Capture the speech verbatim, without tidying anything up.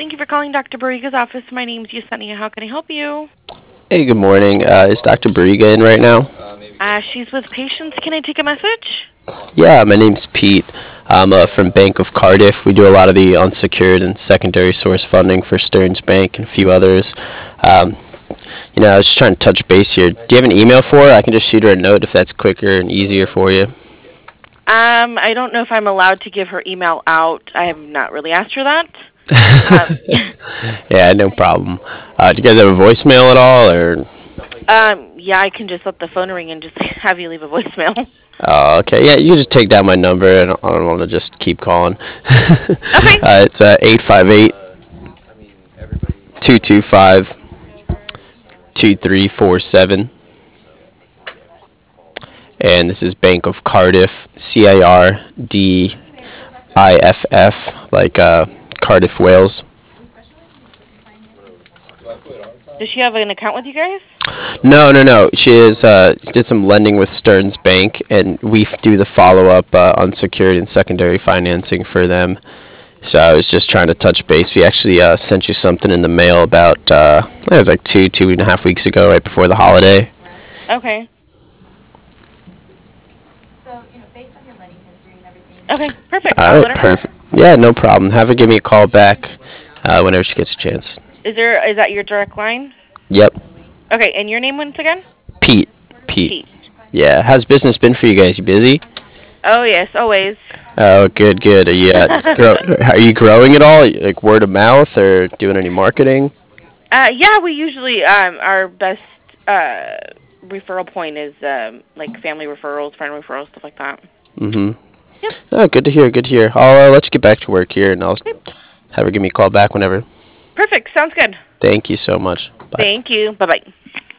Thank you for calling Doctor Bariga's office. My name's Yesenia. How can I help you? Hey, good morning. Uh, is Doctor Bariga in right now? Uh, she's with patients. Can I take a message? Yeah, my name's Pete. I'm uh, from Bank of Cardiff. We do a lot of the unsecured and secondary source funding for Stearns Bank and a few others. Um, you know, I was just trying to touch base here. Do you have an email for her? I can just shoot her a note if that's quicker and easier for you. Um, I don't know if I'm allowed to give her email out. I have not really asked her that. Um, Yeah, no problem. Uh, do you guys have a voicemail at all, or? um, yeah, I can just let the phone ring and just have you leave a voicemail. Oh, okay. Yeah, you can just take down my number. I don't, I don't want to just keep calling. Okay. uh, it's uh, eight five eight, two two five, two three four seven. And this is Bank of Cardiff, C A R D I F F, like uh, Cardiff, Wales. Does she have an account with you guys? No, no, no. She is uh, did some lending with Stearns Bank, and we f- do the follow up uh, unsecured and secondary financing for them. So I was just trying to touch base. We actually uh, sent you something in the mail about uh, I think it was like two, two and a half weeks ago, right before the holiday. Okay. Okay, perfect. All I'll right, let her know. perfect. Yeah, no problem. Have her give me a call back uh, whenever she gets a chance. Is there is that your direct line? Yep, Okay, and your name once again? Pete. Pete. Pete. Yeah, how's business been for you guys? You busy? Oh yes, always. Oh, good, good. Are you uh, grow, are you growing at all? Like word of mouth, or doing any marketing? Uh, yeah, we usually um our best uh referral point is um like family referrals, friend referrals, stuff like that. Mm-hmm. Yep. Oh, good to hear. Good to hear. I'll uh, let you get back to work here, and I'll Okay. have her give me a call back whenever. Perfect. Sounds good. Thank you so much. Bye. Thank you. Bye bye.